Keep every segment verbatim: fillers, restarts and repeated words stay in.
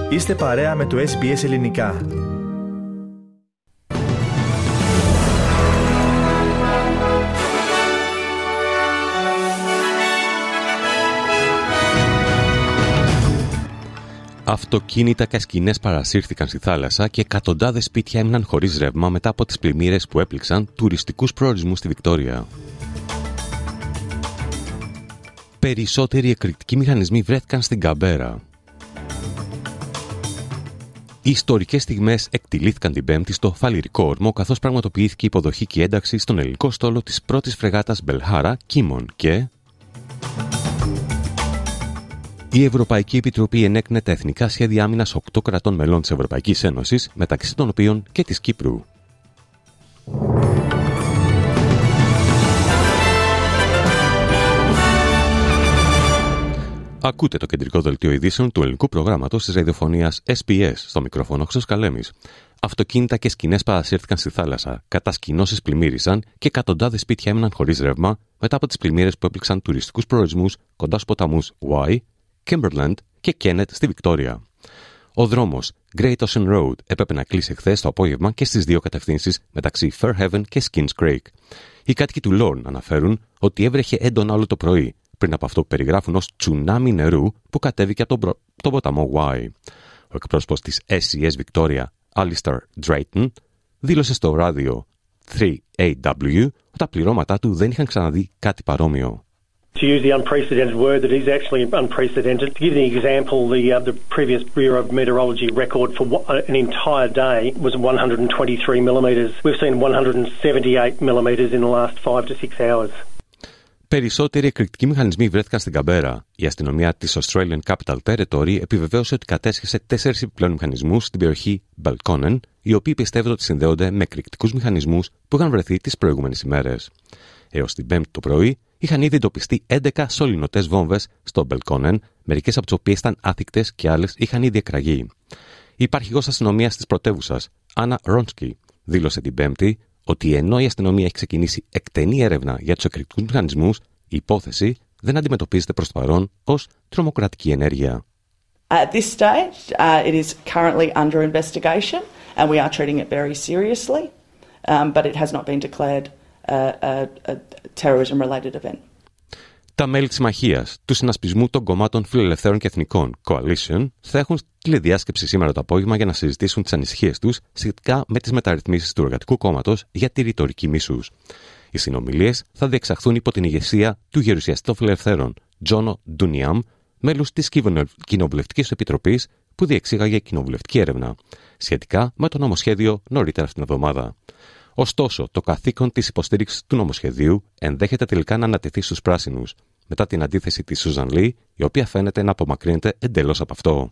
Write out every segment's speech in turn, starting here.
Είστε παρέα με το ες μπι ες Ελληνικά. Αυτοκίνητα και σκηνές παρασύρθηκαν στη θάλασσα και εκατοντάδες σπίτια έμειναν χωρίς ρεύμα μετά από τις πλημμύρες που έπληξαν τουριστικούς προορισμούς στη Βικτόρια. Περισσότεροι εκρηκτικοί μηχανισμοί βρέθηκαν στην Καμπέρα. Οι ιστορικές στιγμές εκτιλήθηκαν την Πέμπτη στο Φαλιρικό Όρμο, καθώς πραγματοποιήθηκε η υποδοχή και η ένταξη στον ελληνικό στόλο της πρώτης φρεγάτας Μπελχάρα Κίμον και... Η Ευρωπαϊκή Επιτροπή ενέκρινε τα εθνικά σχέδια άμυνας οκτώ κρατών μελών της Ευρωπαϊκής Ένωσης, μεταξύ των οποίων και της Κύπρου. Ακούτε το κεντρικό δελτίο ειδήσεων του ελληνικού προγράμματος της ραδιοφωνίας ες μπι ες, στο μικρόφωνο Χρήστος Καλέμης. Αυτοκίνητα και σκηνές παρασύρθηκαν στη θάλασσα, κατασκηνώσεις πλημμύρισαν και εκατοντάδες σπίτια έμειναν χωρίς ρεύμα μετά από τις πλημμύρες που έπληξαν τουριστικούς προορισμούς κοντά στους ποταμούς Wye, Kimberland και Kennett στη Βικτόρια. Ο δρόμος Great Ocean Road έπρεπε να κλείσει χθες το απόγευμα και στις δύο κατευθύνσεις μεταξύ Fairhaven και Skins Creek. Οι κάτοικοι του Lorne αναφέρουν ότι έβρεχε έντονα όλο το πρωί, πριν από αυτό που περιγράφουν ως τσουνάμι νερού που κατέβηκε από τον, προ... τον ποταμό Wye. Ο εκπρόσωπος της ες σι ες Victoria, Alistair Drayton, δήλωσε στο ράδιο θρι έι ντάμπλιου ότι τα πληρώματά του δεν είχαν ξαναδεί κάτι παρόμοιο. To use the unprecedented word that is actually unprecedented. To give the example, the uh, the previous Bureau of Meteorology record for uh, an entire day was one hundred twenty-three millimetres. We've seen one hundred seventy-eight millimetres in the last five to six hours. Περισσότεροι εκρηκτικοί μηχανισμοί βρέθηκαν στην Καμπέρα. Η αστυνομία της Australian Capital Territory επιβεβαίωσε ότι κατέσχεσε τέσσερις επιπλέον μηχανισμούς στην περιοχή Belconnen, οι οποίοι πιστεύονται ότι συνδέονται με εκρηκτικούς μηχανισμούς που είχαν βρεθεί τις προηγούμενες ημέρες. Έως την Πέμπτη το πρωί είχαν ήδη εντοπιστεί έντεκα σωληνωτές βόμβες στο Belconnen, μερικές από τις οποίες ήταν άθικτες και άλλες είχαν ήδη εκραγεί. Η υπαρχηγός αστυνομίας της πρωτεύουσας, Άννα Ρόνσκι, δήλωσε την Πέμπτη ότι ενώ η αστυνομία έχει ξεκινήσει εκτενή έρευνα για τους εκρηκτικούς μηχανισμούς, η υπόθεση δεν αντιμετωπίζεται προς το παρόν ως τρομοκρατική ενέργεια. At this stage, uh, it is currently under investigation and we are treating it very seriously, um, but it has not been declared a, a, a terrorism-related event. Τα μέλη της συμμαχίας του συνασπισμού των κομμάτων φιλελευθέρων και εθνικών Coalition θα έχουν τηλεδιάσκεψη σήμερα το απόγευμα για να συζητήσουν τις ανησυχίες τους σχετικά με τις μεταρρυθμίσεις του Εργατικού Κόμματος για τη ρητορική μίσους. Οι συνομιλίες θα διεξαχθούν υπό την ηγεσία του γερουσιαστή των φιλελευθέρων Τζόνο Ντουνιάμ, μέλους της Κοινοβουλευτικής Επιτροπής που διεξήγαγε κοινοβουλευτική έρευνα σχετικά με το νομοσχέδιο νωρίτερα αυτήν την εβδομάδα. Ωστόσο, το καθήκον της υποστήριξης του νομοσχεδίου ενδέχεται τελικά να ανατεθεί στους πράσινους, μετά την αντίθεση της Σούζαν Λί, η οποία φαίνεται να απομακρύνεται εντελώς από αυτό.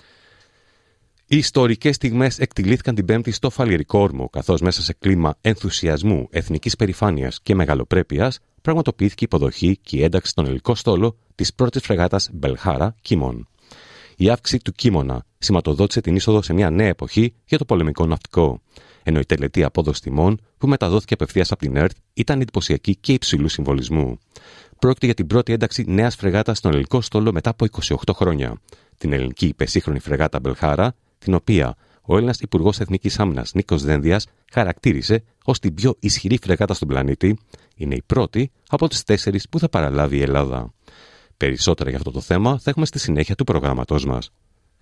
Οι ιστορικές στιγμές εκτιλήθηκαν την Πέμπτη στο Φαλιρικό Όρμο, καθώς μέσα σε κλίμα ενθουσιασμού, εθνικής περηφάνειας και μεγαλοπρέπειας πραγματοποιήθηκε η υποδοχή και η ένταξη στον ελληνικό στόλο της πρώτης φρεγάτας Μπελχάρα Κίμον. Η αύξηση του Κίμωνα σηματοδότησε την είσοδο σε μια νέα εποχή για το πολεμικό ναυτικό, ενώ η τελετή απόδοση τιμών που μεταδόθηκε απευθείας από την ΕΡΤ ήταν εντυπωσιακή και υψηλού συμβολισμού. Πρόκειται για την πρώτη ένταξη νέας φρεγάτας στον ελληνικό στόλο μετά από είκοσι οκτώ χρόνια. Την ελληνική υπεσύγχρονη φρεγάτα Μπελχάρα, την οποία ο Έλληνας Υπουργός Εθνικής Άμυνας Νίκος Δένδιας χαρακτήρισε ως την πιο ισχυρή φρεγάτα στον πλανήτη, είναι η πρώτη από τις τέσσερις που θα παραλάβει η Ελλάδα. Περισσότερα για αυτό το θέμα θα έχουμε στη συνέχεια του προγράμματός μας.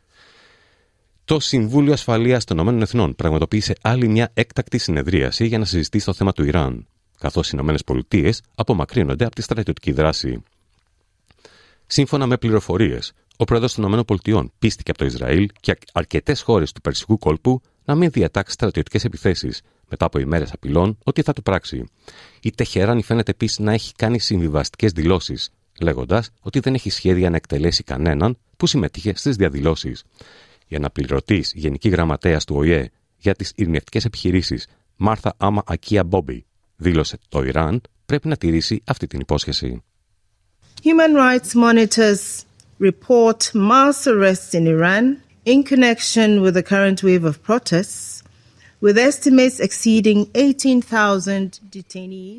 Το Συμβούλιο Ασφαλείας των Ηνωμένων Εθνών πραγματοποίησε άλλη μια έκτακτη συνεδρίαση για να συζητήσει το θέμα του Ιράν, καθώς οι Ηνωμένες Πολιτείες απομακρύνονται από τη στρατιωτική δράση. Σύμφωνα με πληροφορίες, ο πρόεδρος των Ηνωμένων Πολιτειών πίστηκε από το Ισραήλ και αρκετές χώρες του Περσικού κόλπου να μην διατάξει στρατιωτικές επιθέσεις, μετά από ημέρες απειλών ότι θα το πράξει. Η Τεχεράνη φαίνεται επίσης να έχει κάνει συμβιβαστικές δηλώσεις, λέγοντας ότι δεν έχει σχέδια να εκτελέσει κανέναν που συμμετείχε στις διαδηλώσεις. Η αναπληρωτής Γενική Γραμματέας του Ο Η Ε για τις ειρηνευτικές επιχειρήσεις, Μάρθα Άμα Ακία Μπόμπι, δήλωσε το Ιράν πρέπει να τηρήσει αυτή την υπόσχεση. Human rights monitors report mass arrests in Iran in connection with the current wave of protests, with estimates exceeding eighteen thousand detainees.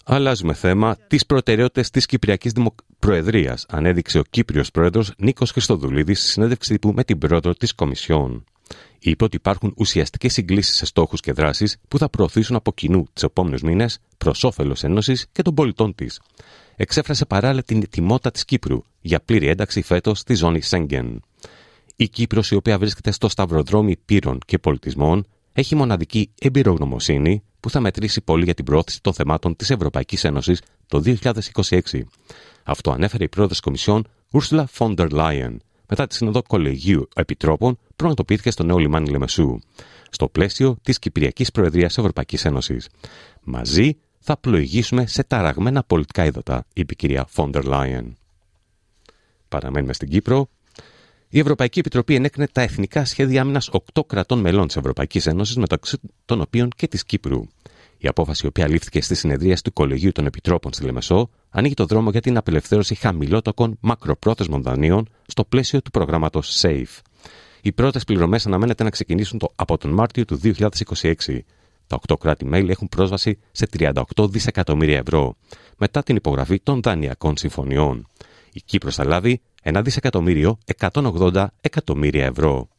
Αλλάζουμε θέμα. Τις προτεραιότητες της Κυπριακής Δημο... Προεδρίας ανέδειξε ο Κύπριος πρόεδρος Νίκος Χριστοδουλίδης στη συνέντευξη τύπου με την πρόεδρο της Κομισιόν. Είπε ότι υπάρχουν ουσιαστικές συγκλήσεις σε στόχους και δράσεις που θα προωθήσουν από κοινού τους επόμενους μήνες προς όφελος Ένωσης και των πολιτών της. Εξέφρασε παράλληλα την ετοιμότητα της Κύπρου για πλήρη ένταξη φέτος στη ζώνη Σέγγεν. Η Κύπρος, η οποία βρίσκεται στο σταυροδρόμι πύρων και πολιτισμών, έχει μοναδική εμπειρογνωμοσύνη που θα μετρήσει πολύ για την προώθηση των θεμάτων της Ευρωπαϊκής Ένωσης το δύο χιλιάδες είκοσι έξι. Αυτό ανέφερε η πρόεδρος της Κομισιόν Ursula von der Leyen μετά τη Σύνοδο Κολεγίου Επιτρόπων που πραγματοποιήθηκε στο νέο λιμάνι Λεμεσού, στο πλαίσιο της Κυπριακής Προεδρίας Ευρωπαϊκής Ένωσης. Μαζί θα πλοηγήσουμε σε ταραγμένα πολιτικά είδωτα, είπε η κυρία von der Leyen. Παραμένουμε στην Κύπρο. Η Ευρωπαϊκή Επιτροπή ενέκρινε τα εθνικά σχέδια άμυνας οκτώ κρατών μελών της Ευρωπαϊκής Ένωσης, μεταξύ των οποίων και της Κύπρου. Η απόφαση, η οποία λήφθηκε στη συνεδρίαση του Κολεγίου των Επιτρόπων στη Λεμεσό, ανοίγει το δρόμο για την απελευθέρωση χαμηλότοκων μακροπρόθεσμων δανείων στο πλαίσιο του προγράμματος SAFE. Οι πρώτες πληρωμές αναμένεται να ξεκινήσουν το, από τον Μάρτιο του δύο χιλιάδες είκοσι έξι. Τα οκτώ κράτη-μέλη έχουν πρόσβαση σε τριάντα οκτώ δισεκατομμύρια ευρώ μετά την υπογραφή των δανειακών συμφωνιών. Η Κύπρος θα λάβει ένα δισεκατομμύριο εκατόν ογδόντα εκατομμύρια ευρώ.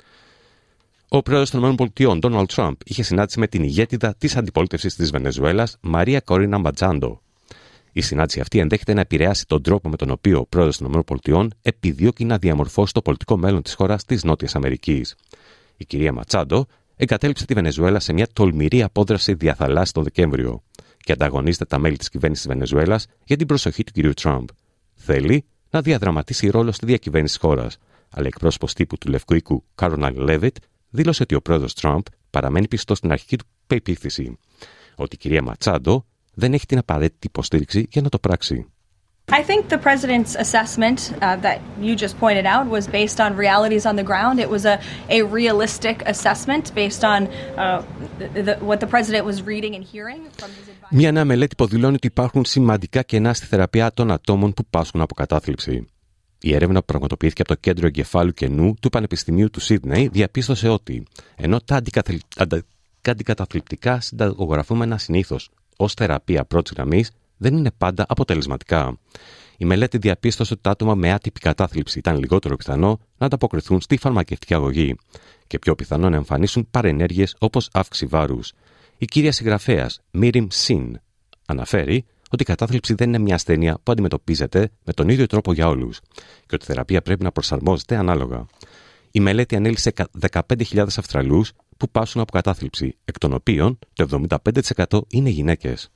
Ο πρόεδρος των ΗΠΑ, Ντόναλντ Τραμπ, είχε συνάντηση με την ηγέτιδα της αντιπολίτευσης της Βενεζουέλας, Μαρία Κορίνα Μπατζάντο. Η συνάντηση αυτή ενδέχεται να επηρεάσει τον τρόπο με τον οποίο ο πρόεδρος των ΗΠΑ επιδιώκει να διαμορφώσει το πολιτικό μέλλον της χώρας της Νότιας Αμερικής. Η κυρία Ματσάντο εγκατέλειψε τη Βενεζουέλα σε μια τολμηρή απόδραση διαθαλάσσης τον Δεκέμβριο και ανταγωνίζεται τα μέλη της κυβέρνησης της Βενεζουέλας για την προσοχή του κυρίου Τραμπ. Θέλει να διαδραματίσει ρόλο στη διακυβέρνηση της χώρας, αλλά εκπρόσωπος τύπου του Λευκού Οίκου, Κάρολαϊν Λέβιτ, δήλωσε ότι ο πρόεδρος Τραμπ παραμένει πιστός στην αρχική του πεποίθηση, ότι η κυρία Ματσάντο δεν έχει την απαραίτητη υποστήριξη για να το πράξει. I think the president's assessment uh, that you just pointed out was based on realities on the ground. It was a, a realistic assessment based on uh, the, what the president was reading and hearing from his advisors. Μια νέα μελέτη υποδηλώνει ότι υπάρχουν σημαντικά κενά στη θεραπεία των ατόμων που πάσχουν από κατάθλιψη. Η έρευνα που πραγματοποιήθηκε από το Κέντρο Εγκεφάλου και Νου του Πανεπιστημίου του Σίδνεϊ διαπίστωσε ότι ενώ τα αντικαταθλιπτικά συνταγογραφούμενα συνήθως ως θεραπεία πρώτης γραμμής δεν είναι πάντα αποτελεσματικά. Η μελέτη διαπίστωσε ότι τα άτομα με άτυπη κατάθλιψη ήταν λιγότερο πιθανό να ανταποκριθούν στη φαρμακευτική αγωγή και πιο πιθανό να εμφανίσουν παρενέργειες όπως αύξηση βάρους. Η κύρια συγγραφέας Μίριμ Σιν αναφέρει ότι η κατάθλιψη δεν είναι μια ασθένεια που αντιμετωπίζεται με τον ίδιο τρόπο για όλους και ότι η θεραπεία πρέπει να προσαρμόζεται ανάλογα. Η μελέτη ανέλησε δεκαπέντε χιλιάδες Αυστραλούς που πάσχουν από κατάθλιψη, εκ των οποίων το εβδομήντα πέντε τοις εκατό είναι γυναίκες.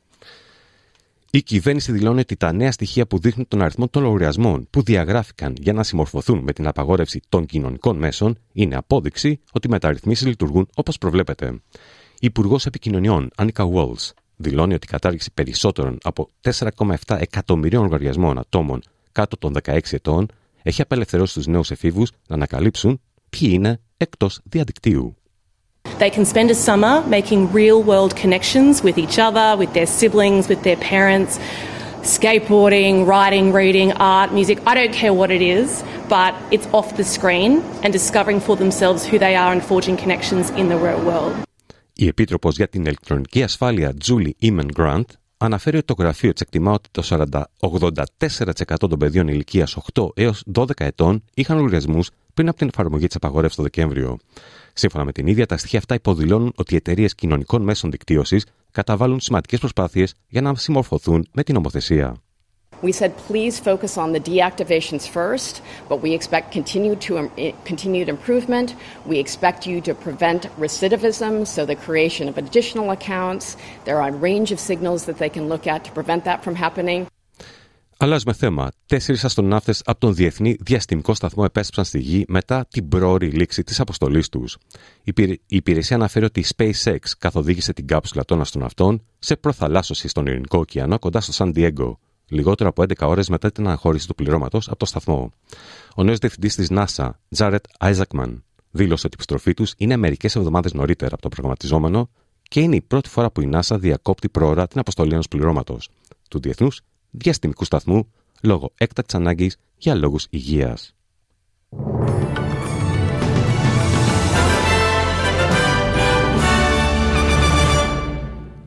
Η κυβέρνηση δηλώνει ότι τα νέα στοιχεία που δείχνουν τον αριθμό των λογαριασμών που διαγράφηκαν για να συμμορφωθούν με την απαγόρευση των κοινωνικών μέσων είναι απόδειξη ότι οι μεταρρυθμίσεις λειτουργούν όπως προβλέπεται. Η Υπουργός Επικοινωνιών, Άνικα Walls, δηλώνει ότι η κατάργηση περισσότερων από τέσσερα κόμμα επτά εκατομμυρίων λογαριασμών ατόμων κάτω των δεκαέξι ετών έχει απελευθερώσει τους νέους εφήβους να ανακαλύψουν ποιοι είναι εκτός διαδικτύου. They can spend a summer making real-world connections with each other, with their siblings, with their parents, skateboarding, writing, reading, art, music. I don't care what it is, but it's off the screen and discovering for themselves who they are and forging connections in the real world. Η Επίτροπος για την Ηλεκτρονική Ασφάλεια, Julie Eman Grant, αναφέρει ότι το γραφείο της εκτιμά ότι το ογδόντα τέσσερα τοις εκατό των παιδιών ηλικίας οκτώ έως δώδεκα ετών είχαν λογαριασμούς πριν από την εφαρμογή της απαγόρευσης το Δεκέμβριο. Σύμφωνα με την ίδια, τα στοιχεία αυτά υποδηλώνουν ότι οι εταιρείες κοινωνικών μέσων δικτύωσης καταβάλουν σημαντικές προσπάθειες για να συμμορφωθούν με την νομοθεσία. We said, please focus on the deactivations first, but we expect continued, to, um, continued improvement. We expect you to prevent recidivism, so the creation of additional accounts. There are a range of signals that they can look at to prevent that from happening. Αλλάζουμε θέμα. Τέσσερις αστροναύτες από τον Διεθνή Διαστημικό Σταθμό επέστρεψαν στη Γη μετά την πρόωρη λήξη της αποστολής τους. Η υπηρεσία αναφέρει ότι η SpaceX καθοδήγησε την κάψουλα των αστροναυτών σε προθαλάσσωση στον Ειρηνικό ωκεανό κοντά στο Σαν Ντιέγκο, λιγότερο από έντεκα ώρες μετά την αναχώρηση του πληρώματος από το σταθμό. Ο νέος διευθυντής της NASA, Jared Isaacman, δήλωσε ότι η επιστροφή τους είναι μερικές εβδομάδες νωρίτερα από το προγραμματιζόμενο και είναι η πρώτη φορά που η NASA διακόπτει προώρα την αποστολή ενός πληρώματος του Διεθνούς Διαστημικού Σταθμού λόγω έκτακτης ανάγκης για λόγους υγείας.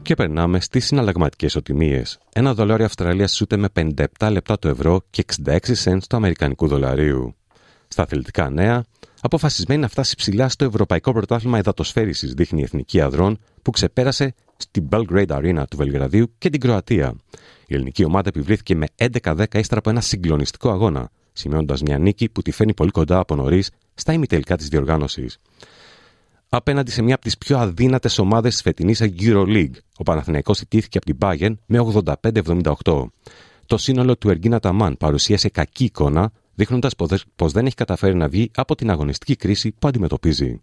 Και περνάμε στις συναλλαγματικές ισοτιμίες. Ένα δολάριο Αυστραλίας ισούται με πενήντα επτά λεπτά το ευρώ και εξήντα έξι σεντ του αμερικανικού δολαρίου. Στα αθλητικά νέα, αποφασισμένη να φτάσει ψηλά στο Ευρωπαϊκό Πρωτάθλημα Υδατοσφαίρισης, δείχνει η Εθνική Ανδρών, που ξεπέρασε στην Belgrade Arena του Βελγραδίου και την Κροατία. Η ελληνική ομάδα επιβλήθηκε με έντεκα δέκα ύστερα από ένα συγκλονιστικό αγώνα, σημειώνοντας μια νίκη που τη φαίνει πολύ κοντά από νωρίς στα ημιτελικά της διοργάνωσης. Απέναντι σε μια από τις πιο αδύνατες ομάδες της φετινής EuroLeague, ο Παναθηναϊκός ιτήθηκε από την Bayern με ογδόντα πέντε εβδομήντα οκτώ. Το σύνολο του Εργίνα Ταμάν παρουσίασε κακή εικόνα, δείχνοντας πως δεν έχει καταφέρει να βγει από την αγωνιστική κρίση που αντιμετωπίζει.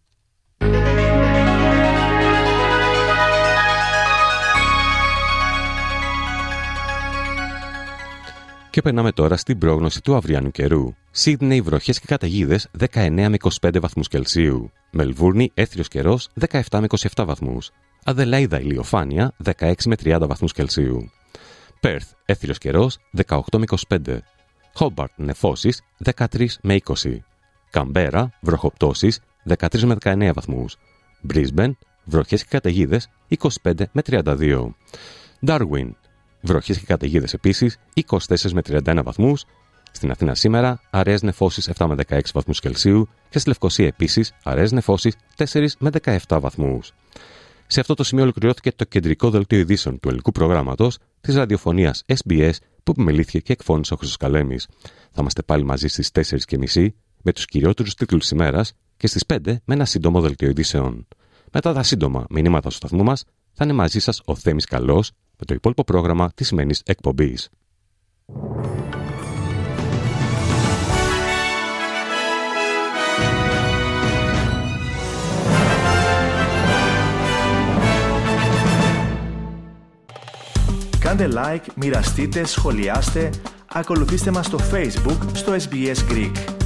Και περνάμε τώρα στην πρόγνωση του αυριανού καιρού. Σίδνεϊ, βροχές και καταιγίδες δεκαεννέα με είκοσι πέντε βαθμούς Κελσίου. Μελβούρνη, έθριος καιρός δεκαεπτά με είκοσι επτά βαθμούς. Αδελαίδα, ηλιοφάνεια δεκαέξι με τριάντα βαθμούς Κελσίου. Πέρθ, έθριος καιρός δεκαοκτώ με είκοσι πέντε. Χόμπαρτ, νεφώσεις δεκατρία με είκοσι. Καμπέρα, βροχοπτώσεις δεκατρία με δεκαεννέα βαθμούς. Μπρίσμπεν, βροχές και καταιγίδες είκοσι πέντε με τριάντα δύο. Ντάρουιν, βροχές και καταιγίδες επίσης είκοσι τέσσερα με τριάντα ένα βαθμούς. Στην Αθήνα σήμερα, αραιές νεφώσεις επτά με δεκαέξι βαθμούς Κελσίου και στη Λευκοσία επίσης αραιές νεφώσεις τέσσερα με δεκαεπτά βαθμούς. Σε αυτό το σημείο ολοκληρώθηκε το κεντρικό δελτίο ειδήσεων του ελληνικού προγράμματος της ραδιοφωνίας ες μπι ες που επιμελήθηκε και εκφώνησε ο Χρήστος Καλέμης. Θα είμαστε πάλι μαζί στις τέσσερις και μισή με τους κυριότερους τίτλους της ημέρας και στις πέντε με ένα σύντομο δελτίο ειδήσεων. Μετά τα σύντομα μηνύματα του σταθμού μας θα είναι μαζί σας ο Θέμης Καλός με το υπόλοιπο πρόγραμμα της σημερινής εκπομπής. Κάντε like, μοιραστείτε, σχολιάστε, ακολουθήστε μας στο Facebook στο ες μπι ες Greek.